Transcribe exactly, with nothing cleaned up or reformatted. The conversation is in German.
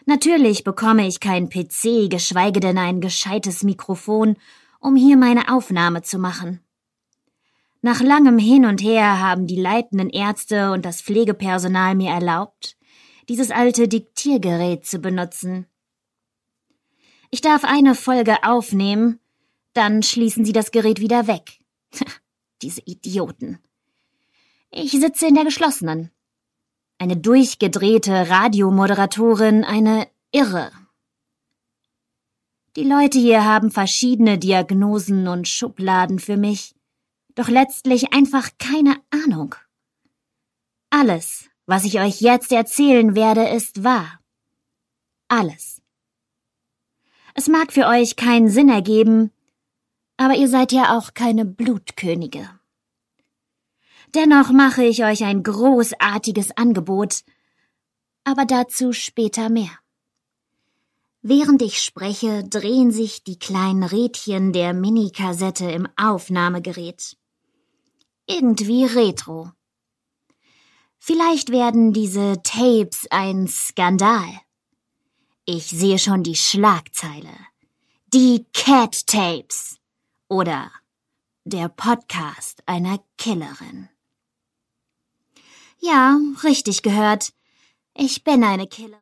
Natürlich bekomme ich kein P C, geschweige denn ein gescheites Mikrofon, um hier meine Aufnahme zu machen. Nach langem Hin und Her haben die leitenden Ärzte und das Pflegepersonal mir erlaubt, dieses alte Diktiergerät zu benutzen. Ich darf eine Folge aufnehmen, dann schließen sie das Gerät wieder weg. Diese Idioten. Ich sitze in der geschlossenen. Eine durchgedrehte Radiomoderatorin, eine Irre. Die Leute hier haben verschiedene Diagnosen und Schubladen für mich, doch letztlich einfach keine Ahnung. Alles, was ich euch jetzt erzählen werde, ist wahr. Alles. Es mag für euch keinen Sinn ergeben, aber ihr seid ja auch keine Blutkönige. Dennoch mache ich euch ein großartiges Angebot, aber dazu später mehr. Während ich spreche, drehen sich die kleinen Rädchen der Minikassette im Aufnahmegerät. Irgendwie retro. Vielleicht werden diese Tapes ein Skandal. Ich sehe schon die Schlagzeile. Die Cat Tapes. Oder der Podcast einer Killerin. Ja, richtig gehört. Ich bin eine Killerin.